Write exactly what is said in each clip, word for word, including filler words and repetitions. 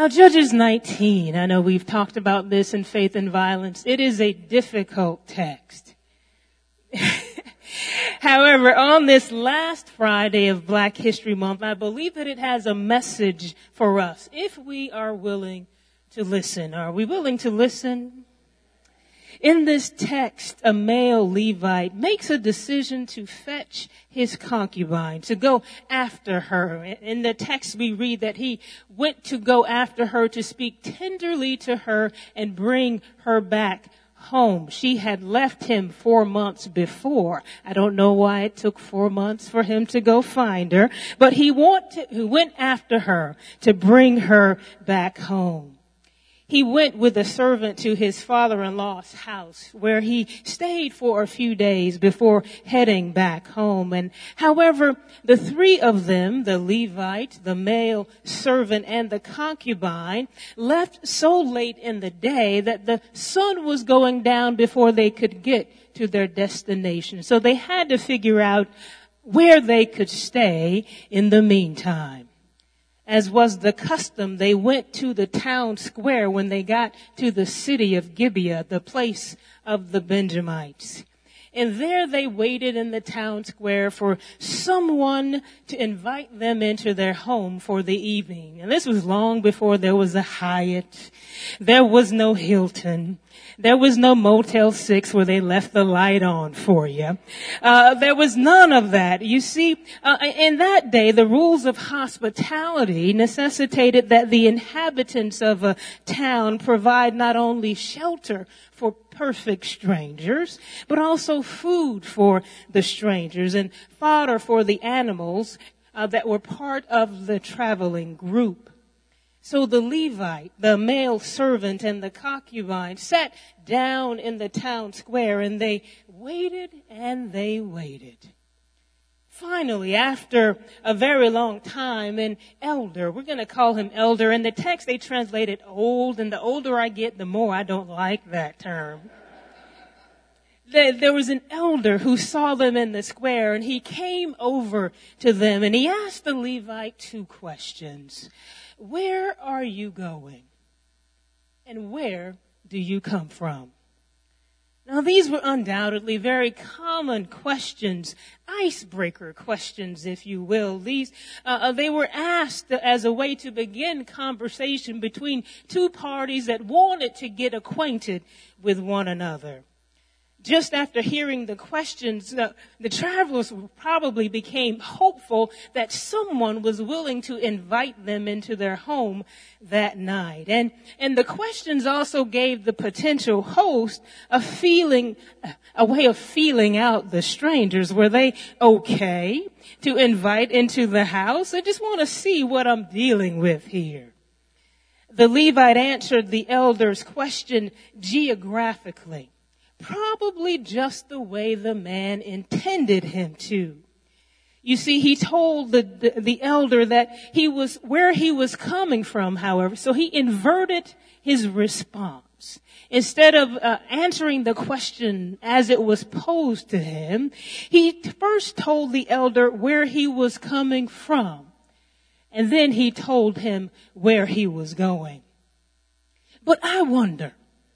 Now, Judges nineteen, I know we've talked about this in Faith and Violence. It is a difficult text. However, on this last Friday of Black History Month, I believe that it has a message for us if we are willing to listen. Are we willing to listen? In this text, a male Levite makes a decision to fetch his concubine, to go after her. In the text, we read that he went to go after her, to speak tenderly to her and bring her back home. She had left him four months before. I don't know why it took four months for him to go find her, but he want to, he went after her to bring her back home. He went with a servant to his father-in-law's house where he stayed for a few days before heading back home. And however, the three of them, the Levite, the male servant, and the concubine, left so late in the day that the sun was going down before they could get to their destination. So they had to figure out where they could stay in the meantime. As was the custom, they went to the town square when they got to the city of Gibeah, the place of the Benjamites. And there they waited in the town square for someone to invite them into their home for the evening. And this was long before there was a Hyatt. There was no Hilton. There was no Motel six where they left the light on for you. Uh, there was none of that. You see, uh, in that day, the rules of hospitality necessitated that the inhabitants of a town provide not only shelter for perfect strangers, but also food for the strangers and fodder for the animals uh, that were part of the traveling group. So the Levite, the male servant, and the concubine sat down in the town square, and they waited and they waited. Finally, after a very long time, an elder, we're going to call him elder. In the text, they translate it old, and the older I get, the more I don't like that term. There was an elder who saw them in the square, and he came over to them, and he asked the Levite two questions. Where are you going? And where do you come from? Now, these were undoubtedly very common questions, icebreaker questions, if you will. These, uh, they were asked as a way to begin conversation between two parties that wanted to get acquainted with one another. Just after hearing the questions, uh, the travelers probably became hopeful that someone was willing to invite them into their home that night. And, and the questions also gave the potential host a feeling, a way of feeling out the strangers. Were they okay to invite into the house? I just want to see what I'm dealing with here. The Levite answered the elder's question geographically. Probably just the way the man intended him to. You see, he told the, the, the elder that he was, where he was coming from, however, so he inverted his response. Instead of uh, answering the question as it was posed to him, he first told the elder where he was coming from, and then he told him where he was going. But I wonder,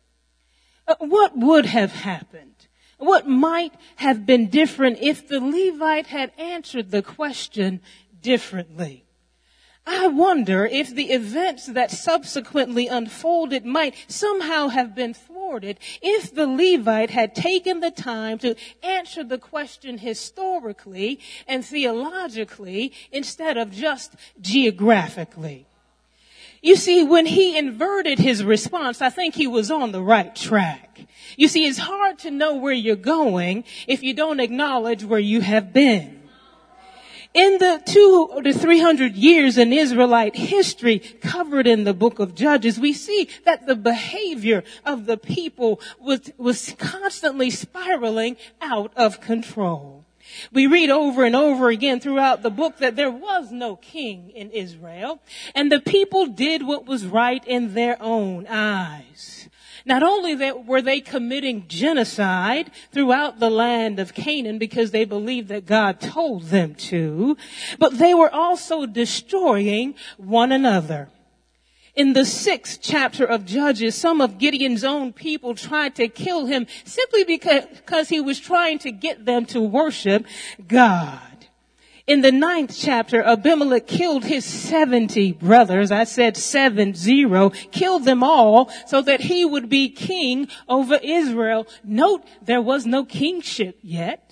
what would have happened? What might have been different if the Levite had answered the question differently? I wonder if the events that subsequently unfolded might somehow have been thwarted if the Levite had taken the time to answer the question historically and theologically instead of just geographically. You see, when he inverted his response, I think he was on the right track. You see, it's hard to know where you're going if you don't acknowledge where you have been. In the two to three hundred years in Israelite history covered in the book of Judges, we see that the behavior of the people was, was constantly spiraling out of control. We read over and over again throughout the book that there was no king in Israel, and the people did what was right in their own eyes. Not only that were they committing genocide throughout the land of Canaan because they believed that God told them to, but they were also destroying one another. In the sixth chapter of Judges, some of Gideon's own people tried to kill him simply because, because he was trying to get them to worship God. In the ninth chapter, Abimelech killed his seventy brothers. I said seven zero, killed them all so that he would be king over Israel. Note, there was no kingship yet.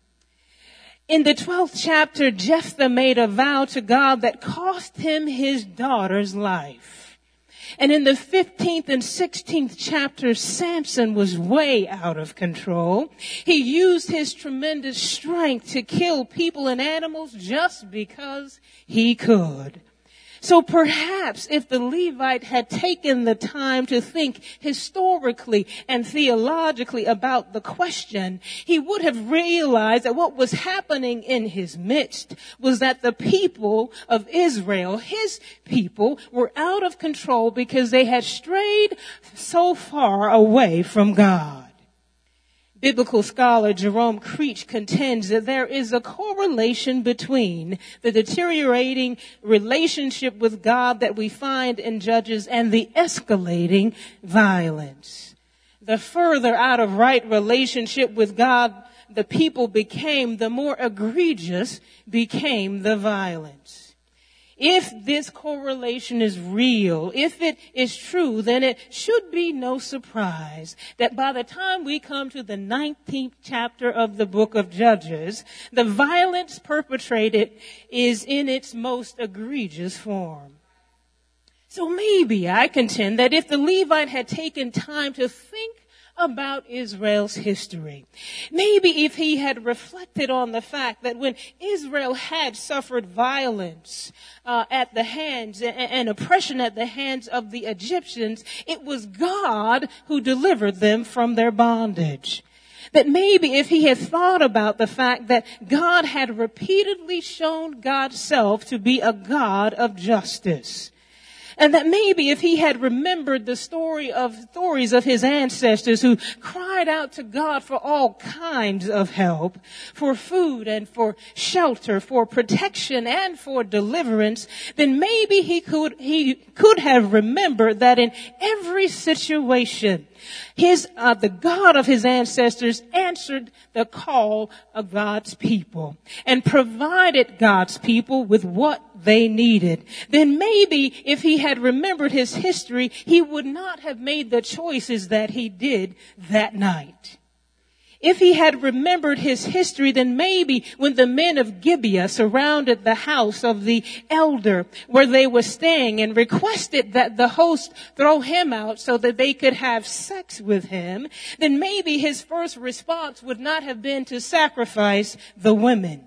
In the twelfth chapter, Jephthah made a vow to God that cost him his daughter's life. And in the fifteenth and sixteenth chapters, Samson was way out of control. He used his tremendous strength to kill people and animals just because he could. So perhaps if the Levite had taken the time to think historically and theologically about the question, he would have realized that what was happening in his midst was that the people of Israel, his people, were out of control because they had strayed so far away from God. Biblical scholar Jerome Creech contends that there is a correlation between the deteriorating relationship with God that we find in Judges and the escalating violence. The further out of right relationship with God the people became, the more egregious became the violence. If this correlation is real, if it is true, then it should be no surprise that by the time we come to the nineteenth chapter of the book of Judges, the violence perpetrated is in its most egregious form. So maybe I contend that if the Levite had taken time to think about Israel's history, maybe if he had reflected on the fact that when Israel had suffered violence uh, at the hands and, and oppression at the hands of the Egyptians, it was God who delivered them from their bondage. That maybe if he had thought about the fact that God had repeatedly shown God's self to be a God of justice, and that maybe if he had remembered the story of stories of his ancestors who cried out to God for all kinds of help, for food and for shelter, for protection and for deliverance, then maybe he could, he could have remembered that in every situation, his, uh, the God of his ancestors answered the call of God's people and provided God's people with what they needed. Then maybe if he had remembered his history, he would not have made the choices that he did that night. If he had remembered his history, then maybe when the men of Gibeah surrounded the house of the elder where they were staying and requested that the host throw him out so that they could have sex with him, then maybe his first response would not have been to sacrifice the women.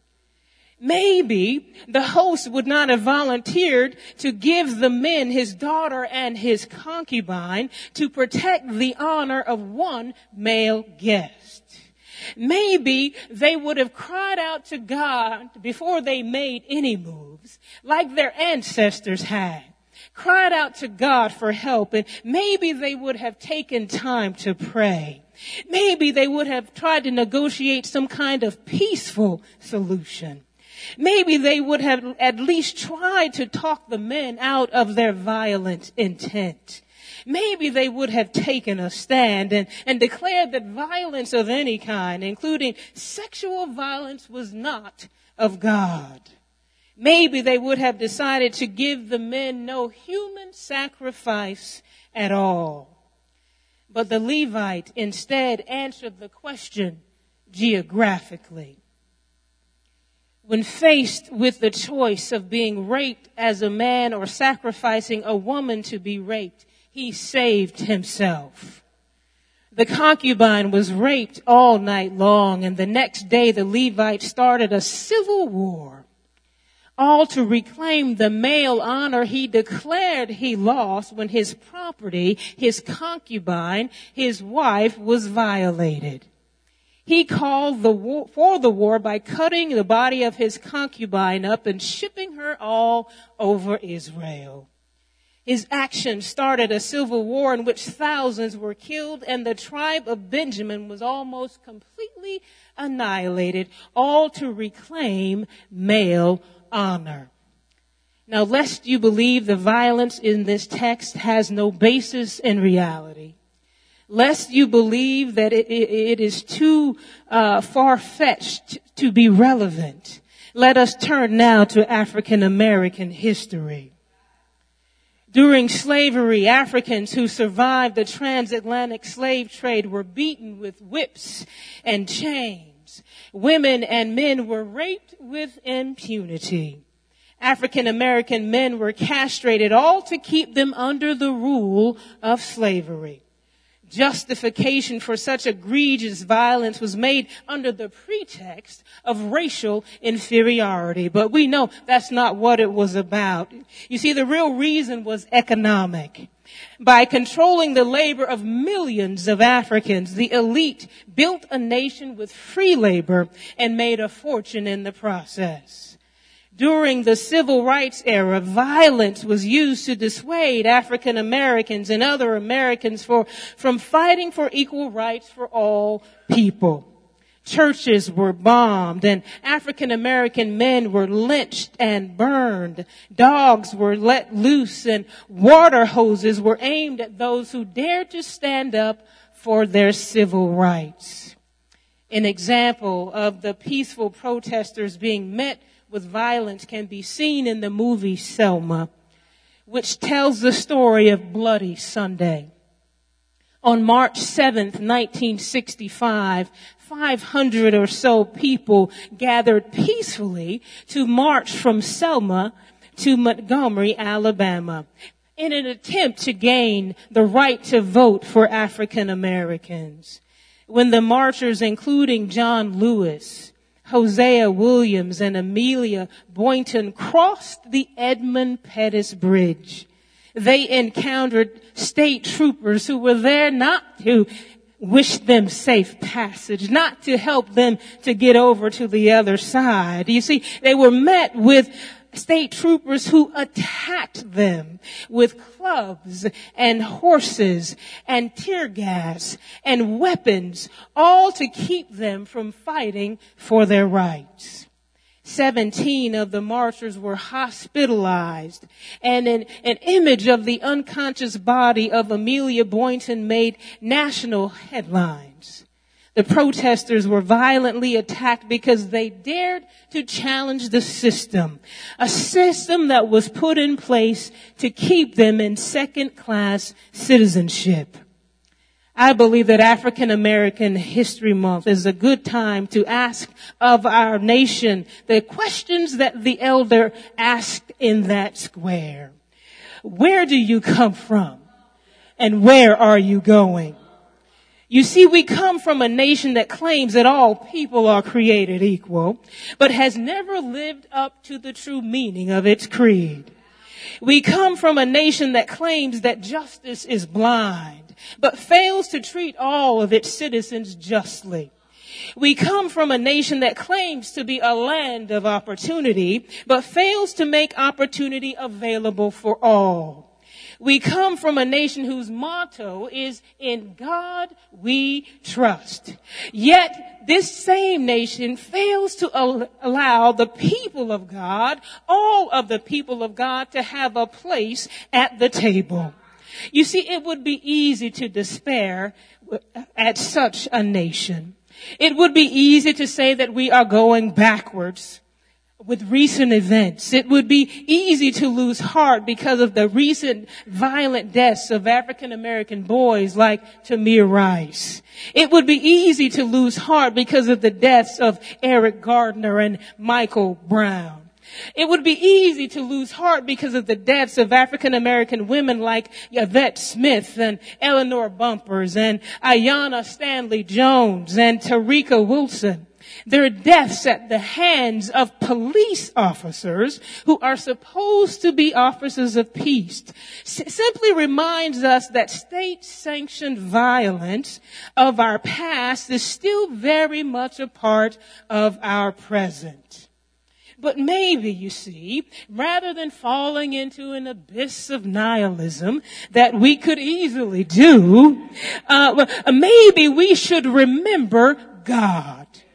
Maybe the host would not have volunteered to give the men his daughter and his concubine to protect the honor of one male guest. Maybe they would have cried out to God before they made any moves, like their ancestors had. Cried out to God for help, and maybe they would have taken time to pray. Maybe they would have tried to negotiate some kind of peaceful solution. Maybe they would have at least tried to talk the men out of their violent intent. Maybe they would have taken a stand and, and declared that violence of any kind, including sexual violence, was not of God. Maybe they would have decided to give the men no human sacrifice at all. But the Levite instead answered the question geographically. When faced with the choice of being raped as a man or sacrificing a woman to be raped, he saved himself. The concubine was raped all night long, and the next day the Levite started a civil war. All to reclaim the male honor he declared he lost when his property, his concubine, his wife was violated. He called the war, for the war by cutting the body of his concubine up and shipping her all over Israel. His actions started a civil war in which thousands were killed, and the tribe of Benjamin was almost completely annihilated, all to reclaim male honor. Now, lest you believe the violence in this text has no basis in reality, lest you believe that it, it, it is too uh, far-fetched to be relevant, let us turn now to African American history. During slavery, Africans who survived the transatlantic slave trade were beaten with whips and chains. Women and men were raped with impunity. African American men were castrated, all to keep them under the rule of slavery. Justification for such egregious violence was made under the pretext of racial inferiority. But we know that's not what it was about. You see, the real reason was economic. By controlling the labor of millions of Africans, the elite built a nation with free labor and made a fortune in the process. During the civil rights era, violence was used to dissuade African Americans and other Americans for, from fighting for equal rights for all people. Churches were bombed and African American men were lynched and burned. Dogs were let loose and water hoses were aimed at those who dared to stand up for their civil rights. An example of the peaceful protesters being met with violence can be seen in the movie Selma, which tells the story of Bloody Sunday. On March seventh, nineteen sixty-five, five hundred or so people gathered peacefully to march from Selma to Montgomery, Alabama, in an attempt to gain the right to vote for African Americans. When the marchers, including John Lewis, Hosea Williams, and Amelia Boynton, crossed the Edmund Pettus Bridge, they encountered state troopers who were there not to wish them safe passage, not to help them to get over to the other side. You see, they were met with state troopers who attacked them with clubs and horses and tear gas and weapons, all to keep them from fighting for their rights. Seventeen of the marchers were hospitalized, and an, an image of the unconscious body of Amelia Boynton made national headlines. The protesters were violently attacked because they dared to challenge the system, a system that was put in place to keep them in second-class citizenship. I believe that African American History Month is a good time to ask of our nation the questions that the elder asked in that square. Where do you come from? And where are you going? You see, we come from a nation that claims that all people are created equal, but has never lived up to the true meaning of its creed. We come from a nation that claims that justice is blind, but fails to treat all of its citizens justly. We come from a nation that claims to be a land of opportunity, but fails to make opportunity available for all. We come from a nation whose motto is, "In God we trust." Yet this same nation fails to al- allow the people of God, all of the people of God, to have a place at the table. You see, it would be easy to despair at such a nation. It would be easy to say that we are going backwards with recent events. It would be easy to lose heart because of the recent violent deaths of African American boys like Tamir Rice. It would be easy to lose heart because of the deaths of Eric Gardner and Michael Brown. It would be easy to lose heart because of the deaths of African American women like Yvette Smith and Eleanor Bumpers and Ayanna Stanley Jones and Tarika Wilson. Their deaths at the hands of police officers who are supposed to be officers of peace S- simply reminds us that state-sanctioned violence of our past is still very much a part of our present. But maybe, you see, rather than falling into an abyss of nihilism that we could easily do, uh, maybe we should remember God.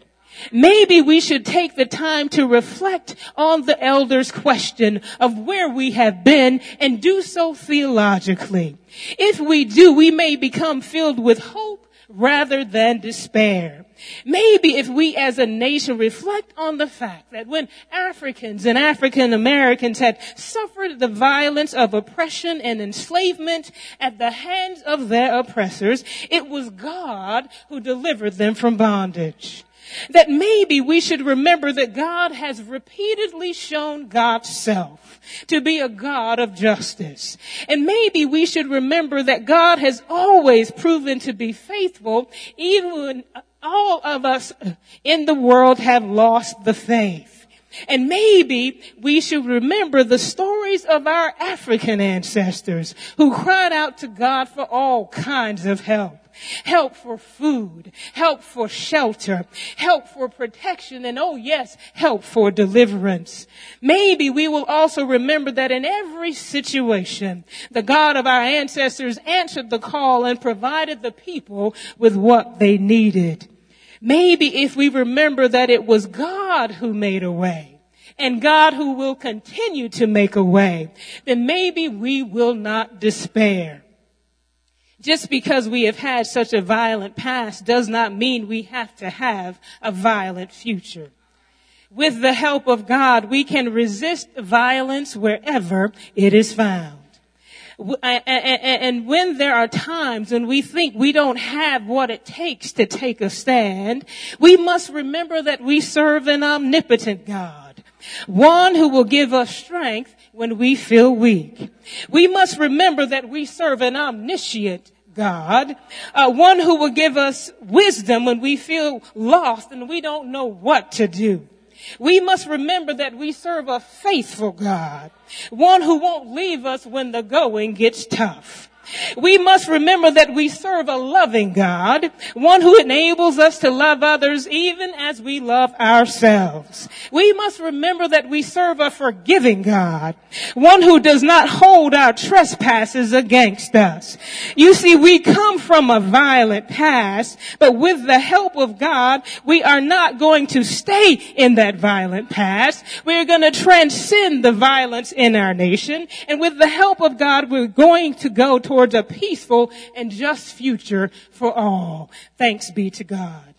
Maybe we should take the time to reflect on the elders' question of where we have been and do so theologically. If we do, we may become filled with hope rather than despair. Maybe if we as a nation reflect on the fact that when Africans and African Americans had suffered the violence of oppression and enslavement at the hands of their oppressors, it was God who delivered them from bondage. That maybe we should remember that God has repeatedly shown God's self to be a God of justice. And maybe we should remember that God has always proven to be faithful, even when all of us in the world have lost the faith. And maybe we should remember the stories of our African ancestors who cried out to God for all kinds of help. Help for food, help for shelter, help for protection, and oh yes, help for deliverance. Maybe we will also remember that in every situation, the God of our ancestors answered the call and provided the people with what they needed. Maybe if we remember that it was God who made a way, and God who will continue to make a way, then maybe we will not despair. Just because we have had such a violent past does not mean we have to have a violent future. With the help of God, we can resist violence wherever it is found. And when there are times when we think we don't have what it takes to take a stand, we must remember that we serve an omnipotent God, one who will give us strength when we feel weak. We must remember that we serve an omniscient God, uh, one who will give us wisdom when we feel lost and we don't know what to do. We must remember that we serve a faithful God, one who won't leave us when the going gets tough. We must remember that we serve a loving God, one who enables us to love others even as we love ourselves. We must remember that we serve a forgiving God, one who does not hold our trespasses against us. You see, we come from a violent past, but with the help of God, we are not going to stay in that violent past. We're going to transcend the violence in our nation, and with the help of God, we're going to go towards towards a peaceful and just future for all. Thanks be to God.